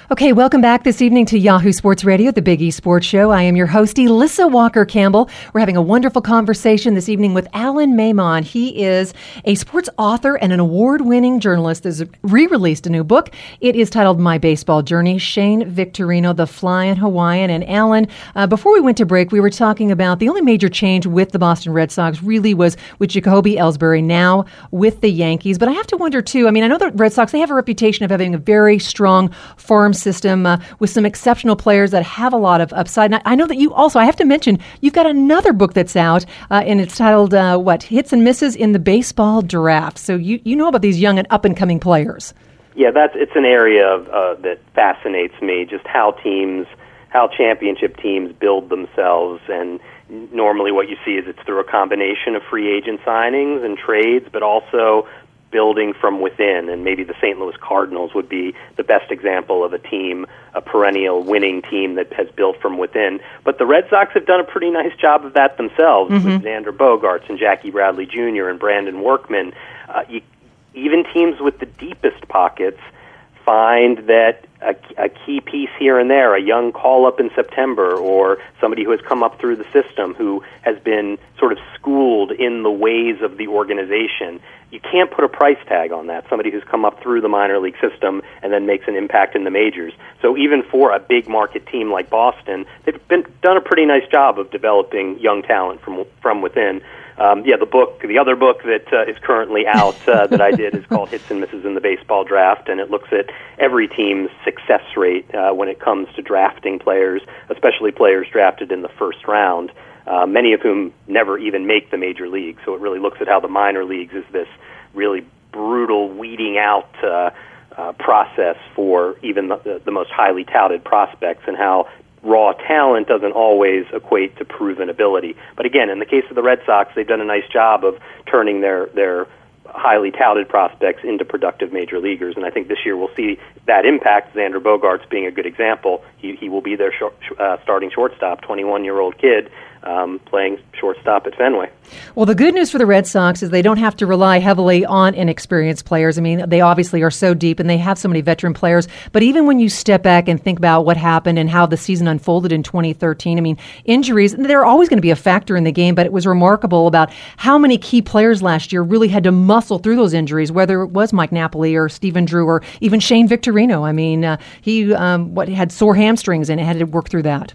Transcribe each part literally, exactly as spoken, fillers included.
Okay, welcome back this evening to Yahoo Sports Radio, the Big E Sports Show. I am your host, Elissa Walker-Campbell. We're having a wonderful conversation this evening with Alan Maimon. He is a sports author and an award-winning journalist. Has re-released a new book. It is titled My Baseball Journey, Shane Victorino, the Flying Hawaiian. And Alan, uh, before we went to break, we were talking about the only major change with the Boston Red Sox really was with Jacoby Ellsbury, now with the Yankees. But I have to wonder, too, I mean, I know the Red Sox, they have a reputation of having a very strong farm system uh, with some exceptional players that have a lot of upside. And I know that you also, I have to mention, you've got another book that's out, uh, and it's titled, uh, what, Hits and Misses in the Baseball Draft. So you, you know about these young and up-and-coming players. Yeah, that's it's an area of, uh, that fascinates me, just how teams, how championship teams build themselves. And normally what you see is it's through a combination of free agent signings and trades, but also building from within, and maybe the Saint Louis Cardinals would be the best example of a team, a perennial winning team that has built from within. But the Red Sox have done a pretty nice job of that themselves, mm-hmm. with Xander Bogaerts and Jackie Bradley Junior and Brandon Workman. Uh, you, even teams with the deepest pockets find that a, a key piece here and there, a young call-up in September, or somebody who has come up through the system who has been sort of schooled in the ways of the organization. You can't put a price tag on that, somebody who's come up through the minor league system and then makes an impact in the majors. So even for a big market team like Boston, they've been done a pretty nice job of developing young talent from from within. Um, yeah, the book, the other book that uh, is currently out uh, that I did is called Hits and Misses in the Baseball Draft, and it looks at every team's success rate uh, when it comes to drafting players, especially players drafted in the first round, uh, many of whom never even make the major league. So it really looks at how the minor leagues is this really brutal weeding out uh, uh, process for even the, the most highly touted prospects, and how raw talent doesn't always equate to proven ability. But again, in the case of the Red Sox, they've done a nice job of turning their, their highly touted prospects into productive major leaguers, and I think this year we'll see that impact. Xander Bogaerts being a good example. He, he will be their short, uh, starting shortstop, twenty-one-year-old kid, um, playing shortstop at Fenway. Well, the good news for the Red Sox is they don't have to rely heavily on inexperienced players. I mean, they obviously are so deep and they have so many veteran players. But even when you step back and think about what happened and how the season unfolded in twenty thirteen, I mean, injuries, they're always going to be a factor in the game, but it was remarkable about how many key players last year really had to muscle through those injuries, whether it was Mike Napoli or Stephen Drew or even Shane Victorino. I mean, uh, he um, what had sore hamstrings and had to work through that.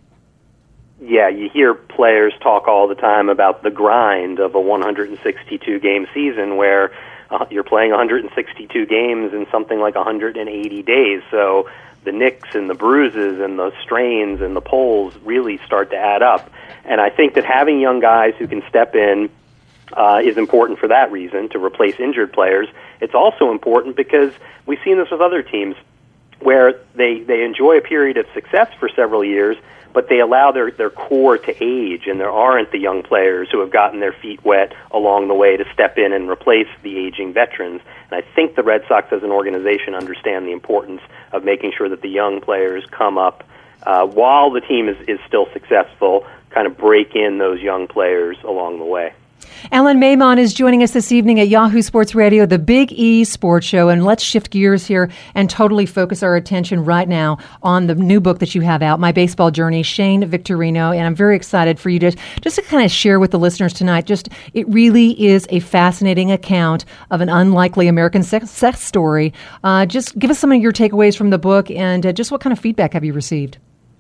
Yeah, you hear players talk all the time about the grind of a one hundred sixty-two game season where uh, you're playing one hundred sixty-two games in something like one hundred eighty days. So the nicks and the bruises and the strains and the pulls really start to add up. And I think that having young guys who can step in uh, is important for that reason, to replace injured players. It's also important because we've seen this with other teams where they, they enjoy a period of success for several years, but they allow their, their core to age, and there aren't the young players who have gotten their feet wet along the way to step in and replace the aging veterans. And I think the Red Sox as an organization understand the importance of making sure that the young players come up uh, while the team is, is still successful, kind of break in those young players along the way. Alan Maimon is joining us this evening at Yahoo Sports Radio, the Big E Sports Show. And let's shift gears here and totally focus our attention right now on the new book that you have out, My Baseball Journey, Shane Victorino. And I'm very excited for you to just to kind of share with the listeners tonight. Just it really is a fascinating account of an unlikely American success story. Uh, just give us some of your takeaways from the book, and uh, just what kind of feedback have you received?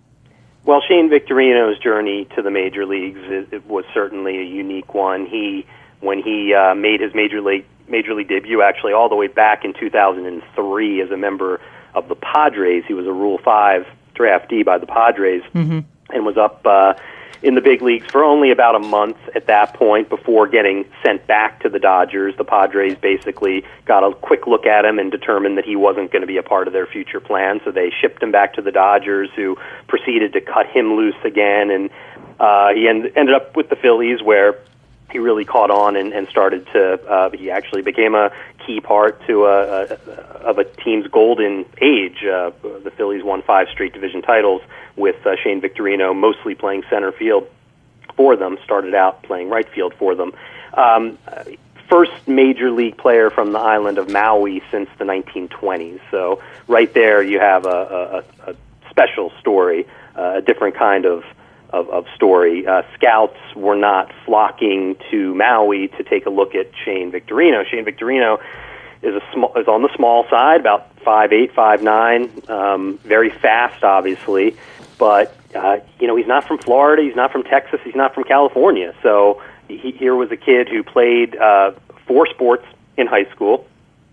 Well, Shane Victorino's journey to the major leagues it, it was certainly a unique one. He, when he uh, made his major league major league debut, actually all the way back in two thousand three as a member of the Padres, he was a Rule Five draftee by the Padres, mm-hmm. and was up uh, in the big leagues for only about a month at that point before getting sent back to the Dodgers. The Padres basically got a quick look at him and determined that he wasn't going to be a part of their future plan, so they shipped him back to the Dodgers, who proceeded to cut him loose again, and uh, he end, ended up with the Phillies, where he really caught on and, and started to, uh, he actually became a key part to a, a, of a team's golden age. Uh, the Phillies won five straight division titles with uh, Shane Victorino mostly playing center field for them, started out playing right field for them. Um, first major league player from the island of Maui since the nineteen twenties. So right there you have a, a, a special story, uh, a different kind of, of, of story. Uh, scouts were not flocking to Maui to take a look at Shane Victorino. Shane Victorino is, a small, is on the small side, about five eight, five nine, um, very fast, obviously. But, uh, you know, he's not from Florida, he's not from Texas, he's not from California. So he, here was a kid who played uh, four sports in high school,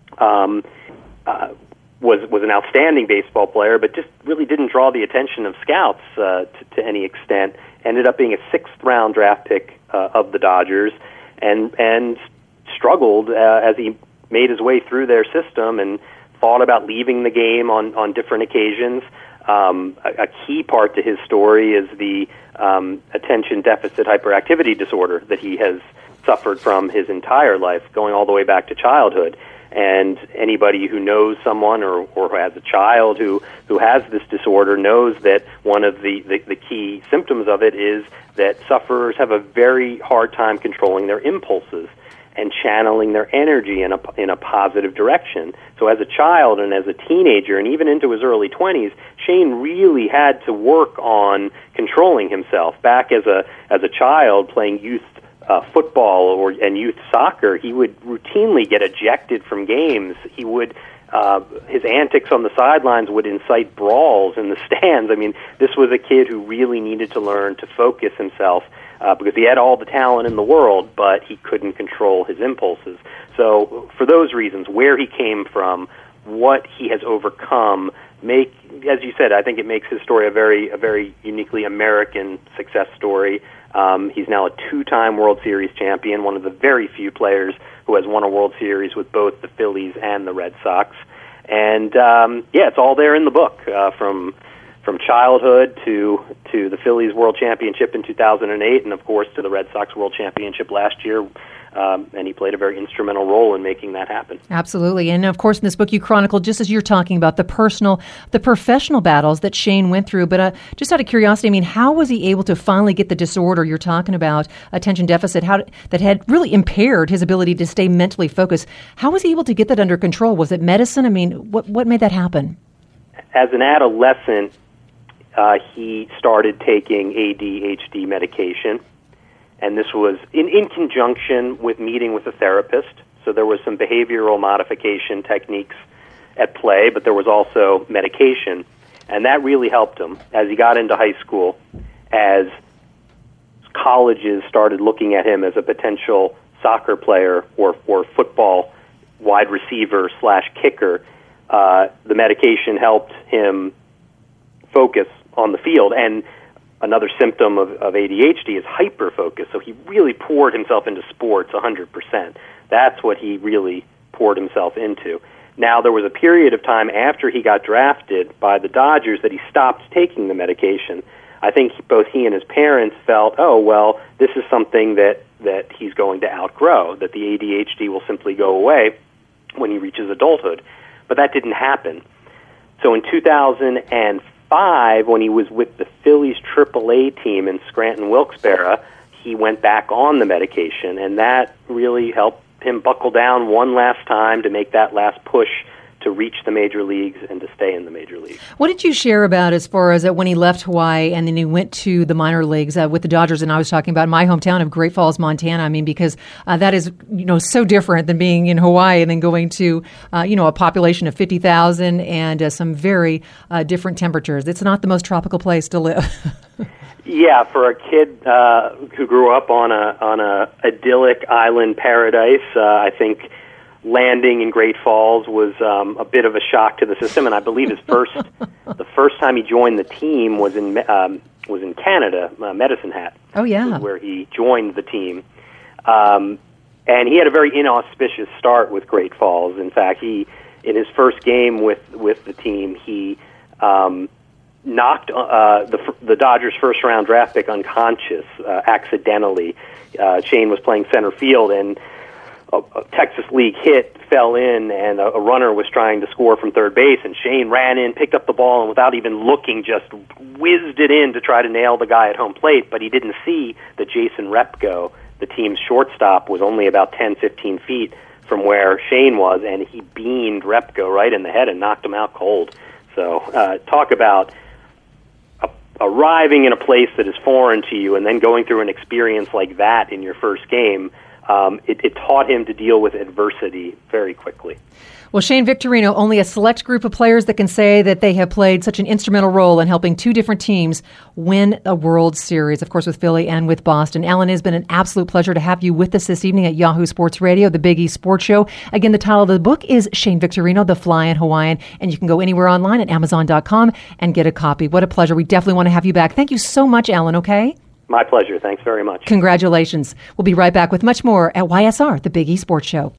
um, uh, was was an outstanding baseball player, but just really didn't draw the attention of scouts uh, to, to any extent. Ended up being a sixth-round draft pick uh, of the Dodgers, and and struggled uh, as he made his way through their system and thought about leaving the game on, on different occasions. Um, a, a key part to his story is the um, attention deficit hyperactivity disorder that he has suffered from his entire life, going all the way back to childhood. And anybody who knows someone or, or who has a child who, who has this disorder knows that one of the, the, the key symptoms of it is that sufferers have a very hard time controlling their impulses and channeling their energy in a, in a positive direction. So as a child and as a teenager and even into his early twenties, Shane really had to work on controlling himself. Back as a as a child playing youth uh, football or and youth soccer, he would routinely get ejected from games. He would uh, his antics on the sidelines would incite brawls in the stands. I mean, this was a kid who really needed to learn to focus himself uh, because he had all the talent in the world, but he couldn't control his impulses. So for those reasons, where he came from, what he has overcome, make, as you said, I think it makes his story a very, a very uniquely American success story. Um, he's now a two-time World Series champion, one of the very few players who has won a World Series with both the Phillies and the Red Sox. And um, yeah, it's all there in the book, uh, from from childhood to to the Phillies World Championship in two thousand eight, and of course to the Red Sox World Championship last year. Um, and he played a very instrumental role in making that happen. Absolutely. And of course, in this book, you chronicle, just as you're talking about, the personal, the professional battles that Shane went through. But uh, just out of curiosity, I mean, how was he able to finally get the disorder you're talking about, attention deficit, how that had really impaired his ability to stay mentally focused? How was he able to get that under control? Was it medicine? I mean, what what made that happen? As an adolescent, uh, he started taking A D H D medication. And this was in, in conjunction with meeting with a therapist. So there was some behavioral modification techniques at play, but there was also medication. And that really helped him as he got into high school, as colleges started looking at him as a potential soccer player or, or football wide receiver slash kicker. Uh, the medication helped him focus on the field. And another symptom of, of A D H D is hyperfocus, so he really poured himself into sports one hundred percent. That's what he really poured himself into. Now, there was a period of time after he got drafted by the Dodgers that he stopped taking the medication. I think both he and his parents felt, oh, well, this is something that, that he's going to outgrow, that the A D H D will simply go away when he reaches adulthood. But that didn't happen. So in two thousand five, when he was with the Phillies triple A team in Scranton Wilkes-Barre, he went back on the medication, and that really helped him buckle down one last time to make that last push to reach the major leagues and to stay in the major leagues. What did you share about as far as uh, when he left Hawaii and then he went to the minor leagues uh, with the Dodgers? And I was talking about my hometown of Great Falls, Montana. I mean, because uh, that is, you know, so different than being in Hawaii and then going to, uh, you know, a population of fifty thousand and uh, some very uh, different temperatures. It's not the most tropical place to live. Yeah, for a kid uh, who grew up on a on a idyllic island paradise, uh, I think landing in Great Falls was um, a bit of a shock to the system, and I believe his first, the first time he joined the team was in um, was in Canada, uh, Medicine Hat. Oh yeah, where he joined the team, um, and he had a very inauspicious start with Great Falls. In fact, he in his first game with with the team, he um, knocked uh, the the Dodgers' first round draft pick unconscious uh, accidentally. Uh, Shane was playing center field, and A, a Texas League hit fell in, and a, a runner was trying to score from third base, and Shane ran in, picked up the ball, and without even looking, just whizzed it in to try to nail the guy at home plate, but he didn't see that Jason Repko, the team's shortstop was only about ten, fifteen feet from where Shane was, and he beamed Repko right in the head and knocked him out cold. So uh, talk about a, arriving in a place that is foreign to you and then going through an experience like that in your first game. Um, it, it taught him to deal with adversity very quickly. Well, Shane Victorino, only a select group of players that can say that they have played such an instrumental role in helping two different teams win a World Series, of course, with Philly and with Boston. Alan, it has been an absolute pleasure to have you with us this evening at Yahoo Sports Radio, the Big East Sports Show. Again, the title of the book is Shane Victorino, The Flying Hawaiian, and you can go anywhere online at amazon dot com and get a copy. What a pleasure. We definitely want to have you back. Thank you so much, Alan, okay? My pleasure. Thanks very much. Congratulations. We'll be right back with much more at Y S R, the Big East Sports Show.